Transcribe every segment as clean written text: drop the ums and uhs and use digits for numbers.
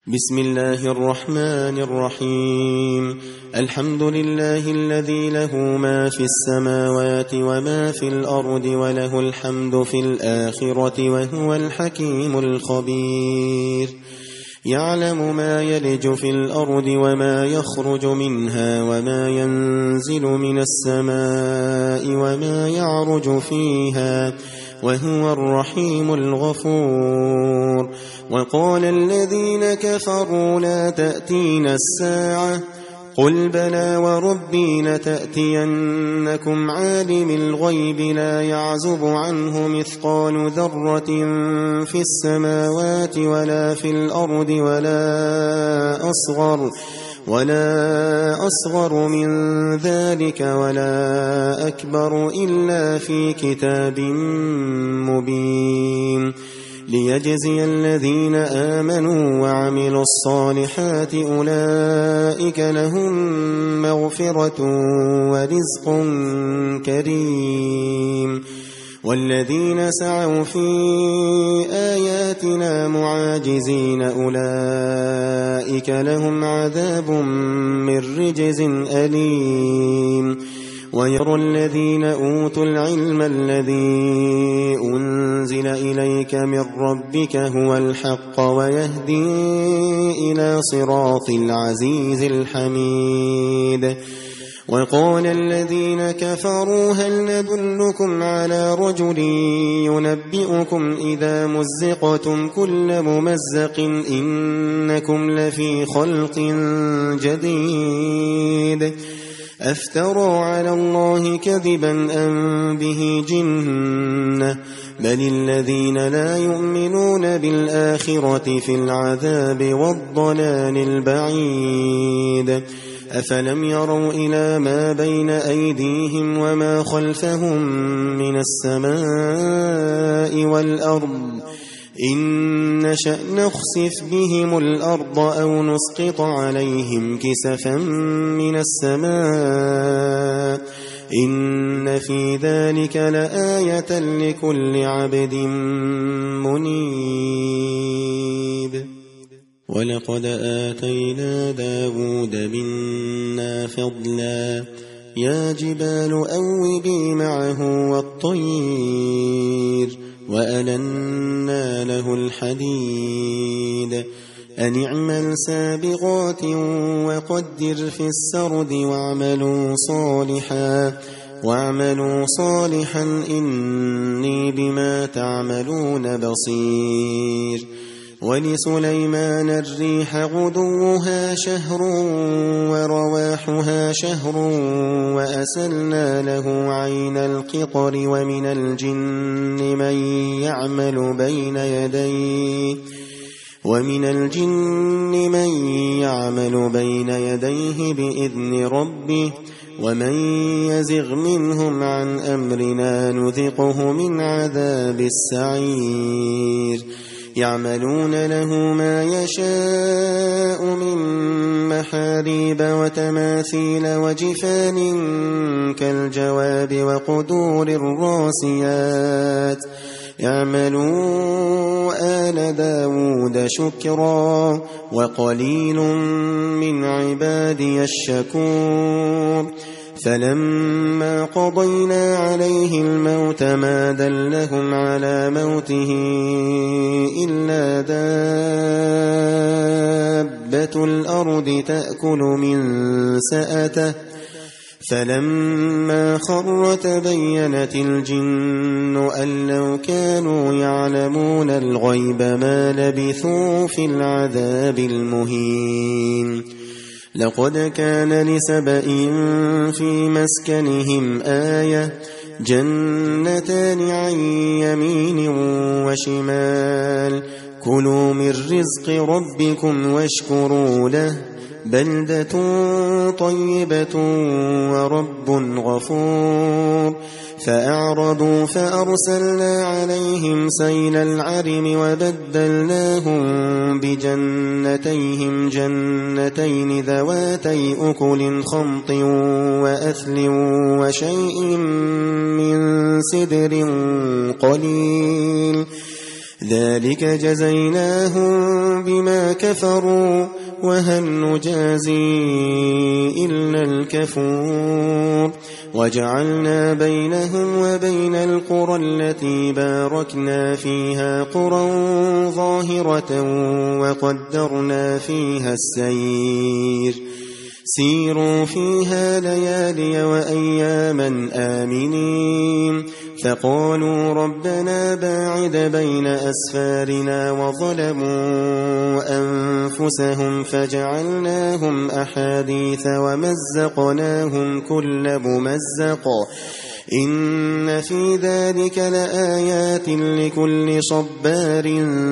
بسم الله الرحمن الرحيم. الحمد لله الذي له ما في السماوات وما في الأرض وله الحمد في الآخرة وهو الحكيم الخبير. يعلم ما يلج في الأرض وما يخرج منها وما ينزل من السماء وما يعرج فيها وهو الرحيم الغفور. وقال الذين كفروا لا تأتينا الساعة قل بلى وربي لتأتينكم عالم الغيب لا يعزب عنه مثقال ذرة في السماوات ولا في الأرض ولا أصغر من ذلك ولا أكبر إلا في كتاب مبين. ليجزي الذين آمنوا وعملوا الصالحات أولئك لهم مغفرة ورزق كريم. والذين سعوا في آياتنا معاجزين أولئك لهم عذاب من رجز أليم. ويرى الذين أوتوا العلم الذي أنزل إليك من ربك هو الحق ويهدي إلى صراط العزيز الحميد. وقال الذين كفروا هل ندلكم على رجل ينبئكم إذا مزقتم كل ممزق إنكم لفي خلق جديد. أفتروا على الله كذبا أم به جنة بل الذين لا يؤمنون بالآخرة في العذاب والضلال البعيد. أفلم يروا إلى ما بين أيديهم وما خلفهم من السماء والأرض إن نشأ نخسف بهم الأرض أو نسقط عليهم كسفا من السماء إن في ذلك لآية لكل عبد منيب. ولقد آتينا داود منا فضلا يا جبال أوبي معه والطير وألنا له الحديد أن اعمل سابغات وقدر في السرد واعملوا صالحا إني بما تعملون بصير. ولسليمان الريح غدوها شهر ورواحها شهر وأسلنا له عين القطر ومن الجن من يعمل بين يديه بإذن ربه ومن يزغ منهم عن أمرنا نذقه من عذاب السعير. يعملون له ما يشاء من محاريب وتماثيل وجفان كالجواب وقدور الراسيات. يعملوا آل داود شكرا وقليل من عبادي الشكور. فلما قضينا عليه الموت ما دلهم على موته إلا دابة الأرض تأكل من سأته. فلما خر تبينت الجن أن لو كانوا يعلمون الغيب ما لبثوا في العذاب المهين. لقد كان لسبإ في مسكنهم آية جنتان عن يمين وشمال كلوا من رزق ربكم واشكروا له بلدة طيبة ورب غفور. فأعرضوا فأرسلنا عليهم سيل العرم وبدلناهم بجنتيهم جنتين ذواتي أكل خمط وأثل وشيء من سدر قليل ذلك جزيناهم بما كفروا وهل نجازي إلا الكفور وجعلنا بينهم وبين القرى التي باركنا فيها قرى ظاهرة وقدرنا فيها السير سيروا فيها ليالي وأياما آمنين فقالوا ربنا باعد بين أسفارنا وظلموا أنفسهم فجعلناهم أحاديث ومزقناهم كل ممزق إن في ذلك لآيات لكل صبار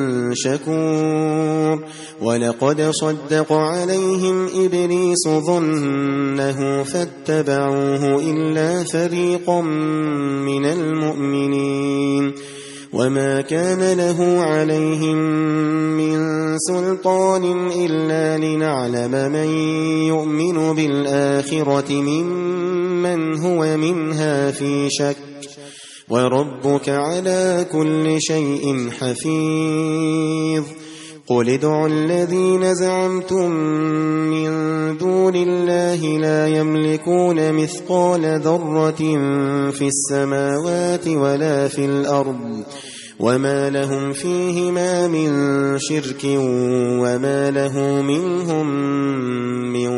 شكور ولقد صدق عليهم إبليس ظنه فاتبعوه إلا فريقا من المؤمنين وما كان له عليهم من سلطان إلا لنعلم من يؤمن بالآخرة ممن هو منها في شك وربك على كل شيء حفيظ قل ادعوا الذين زعمتم من دون الله لا يملكون مثقال ذرة في السماوات ولا في الأرض وما لهم فيهما من شرك وما له منهم من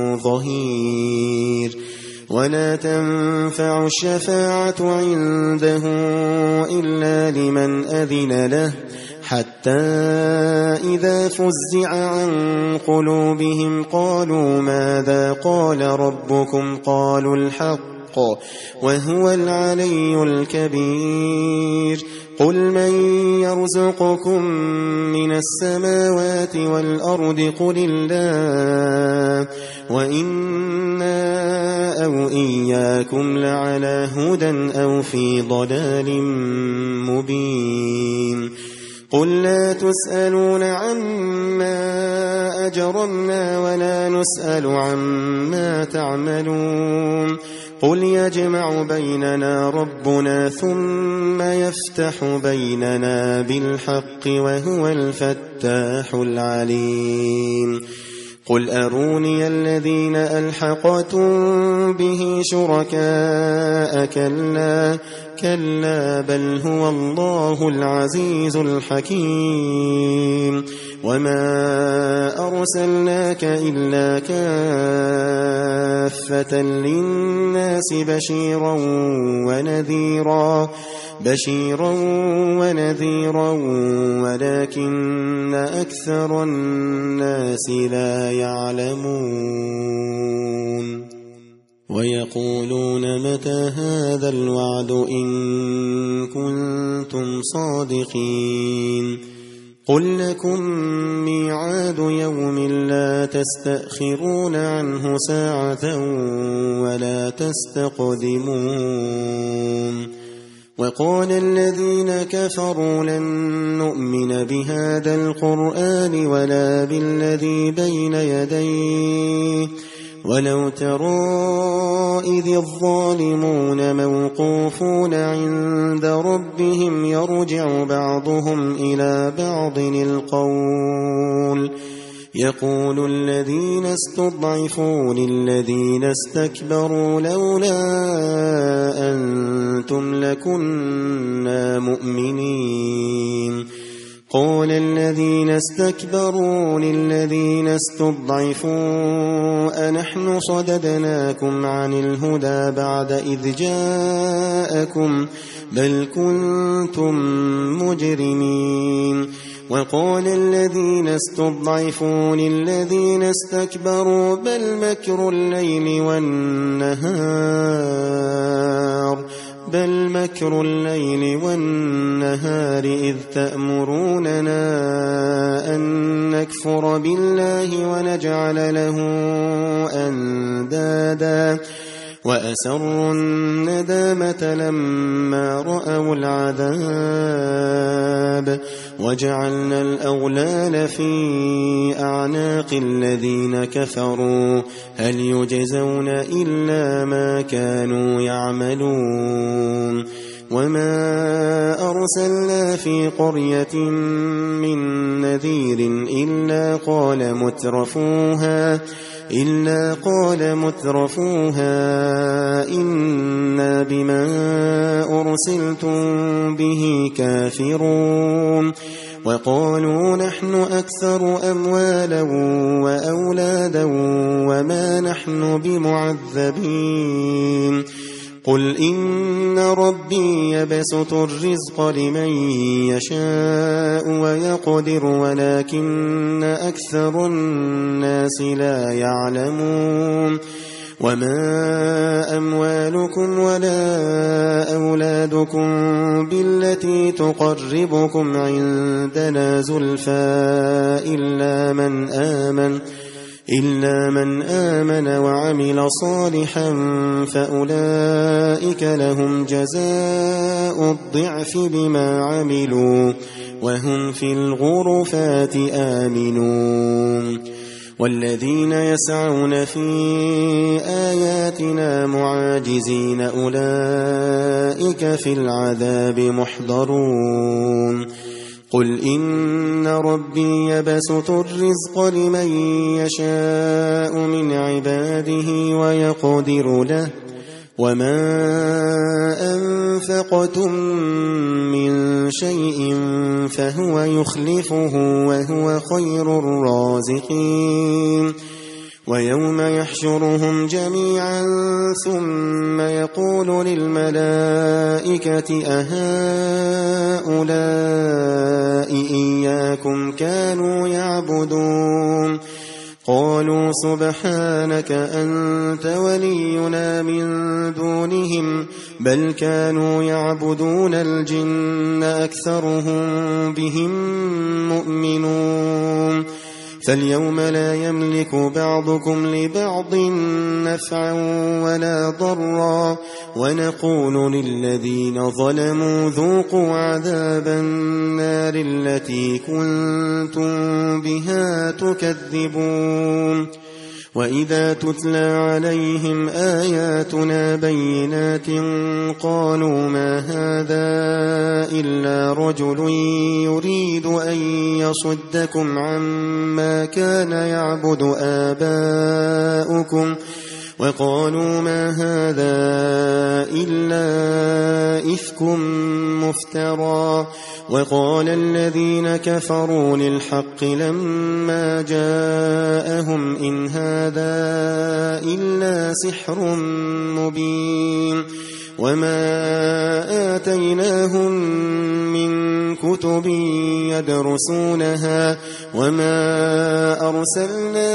ظهير ولا تنفع الشفاعة عنده إلا لمن أذن له حتى إذا فزع عن قلوبهم قالوا ماذا قال ربكم قالوا الحق وهو العلي الكبير قل من يرزقكم من السماوات والأرض قل الله وإنا أو إياكم لعلى هدى أو في ضلال مبين قل لا تسألون عما أجرمنا ولا نسأل عما تعملون قل يجمع بيننا ربنا ثم يفتح بيننا بالحق وهو الفتاح العليم قل أروني الذين ألحقتم به شركاء كلا بل هو الله العزيز الحكيم وما أرسلناك إلا كافة للناس بشيرا ونذيرا ولكن أكثر الناس لا يعلمون ويقولون متى هذا الوعد إن كنتم صادقين قل لكم ميعاد يوم لا تستأخرون عنه ساعة ولا تستقدمون وقال الذين كفروا لن نؤمن بهذا القرآن ولا بالذي بين يديه ولو ترى إذ الظالمون موقوفون عند ربهم يرجع بعضهم إلى بعض القول يقول الذين استضعفوا للذين استكبروا لولا أنتم لكنا مؤمنين قال الذين استكبروا للذين استضعفوا أنحن صددناكم عن الهدى بعد إذ جاءكم بل كنتم مجرمين وقال الذين استضعفوا للذين استكبروا بل مكر الليل والنهار إذ تأمروننا أن نكفر بالله ونجعل له أندادا وأسروا الندامة لما رأوا العذاب وجعلنا الأغلال في أعناق الذين كفروا هل يجزون إلا ما كانوا يعملون وما أرسلنا في قرية من نذير إلا قال مترفوها إنا بما أرسلتم به كافرون وقالوا نحن أكثر أموالا وأولادا وما نحن بمعذبين قل إن ربي يبسط الرزق لمن يشاء ويقدر ولكن أكثر الناس لا يعلمون وما أموالكم ولا أولادكم بالتي تقربكم عندنا زلفى إلا من آمن وعمل صالحا فأولئك لهم جزاء الضعف بما عملوا وهم في الغرفات آمنون والذين يسعون في آياتنا معاجزين أولئك في العذاب محضرون قل إن ربي يبسط الرزق لمن يشاء من عباده ويقدر له وما أنفقتم من شيء فهو يخلفه وهو خير الرازقين ويوم يحشرهم جميعا ثم يقول للملائكة أهؤلاء إياكم كانوا يعبدون قالوا سبحانك أنت ولينا من دونهم بل كانوا يعبدون الجن أكثرهم بهم مؤمنون فاليوم لا يملك بعضكم لبعض نفعا ولا ضرا ونقول للذين ظلموا ذوقوا عذاب النار التي كنتم بها تكذبون وإذا تتلى عليهم آياتنا بينات قالوا ما هذا إلا رجل يريد أن يصدكم عما كان يعبد آباؤكم وقالوا ما هذا إلا إفك مفترى وقال الذين كفروا للحق لما جاءهم إن هذا إلا سحر مبين وما آتيناهم من كتب يدرسونها وما أرسلنا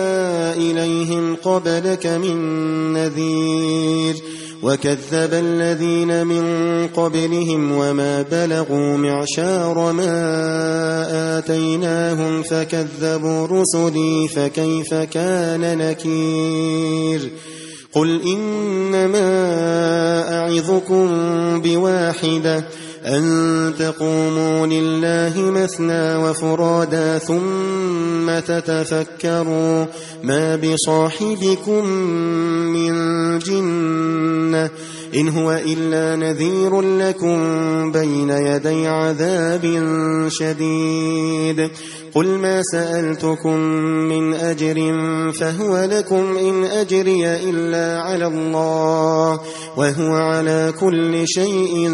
إليهم قبلك من نذير وكذب الذين من قبلهم وما بلغوا معشار ما آتيناهم فكذبوا رسلي فكيف كان نكير قل إنما أعظكم بواحدة أن تقوموا لله مثنى وفرادا ثم تتفكروا ما بصاحبكم من جنة إن هو إلا نذير لكم بين يدي عذاب شديد قل ما سألتكم من أجر فهو لكم إن أجري إلا على الله وهو على كل شيء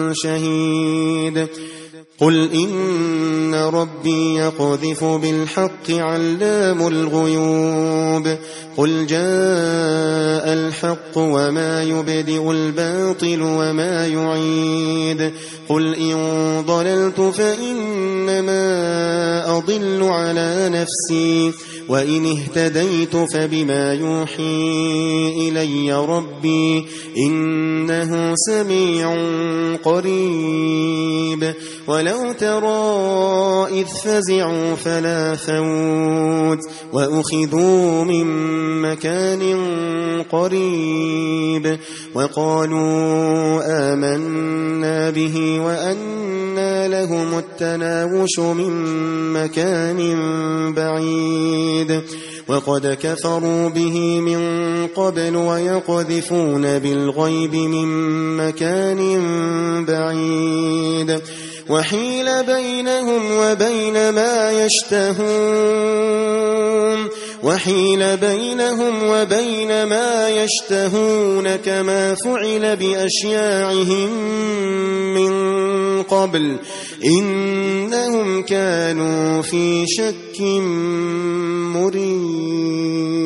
شهيد قل إن ربي يقذف بالحق علام الغيوب قل جاء الحق وما يبدئ الباطل وما يعيد قل إن ضللت فإنما أضل على نفسي وإن اهتديت فبما يوحي إلي ربي إنه سميع قريب ولو ترى إذ فزعوا فلا فوت وأخذوا من مكان قريب وقالوا آمنا به وأنى لهم التناوش من مكان بعيد وقد كفروا به من قبل ويقذفون بالغيب من مكان بعيد وحيل بينهم وبين ما يشتهون كما فعل بأشياعهم من قبل إنهم كانوا في شك مريب.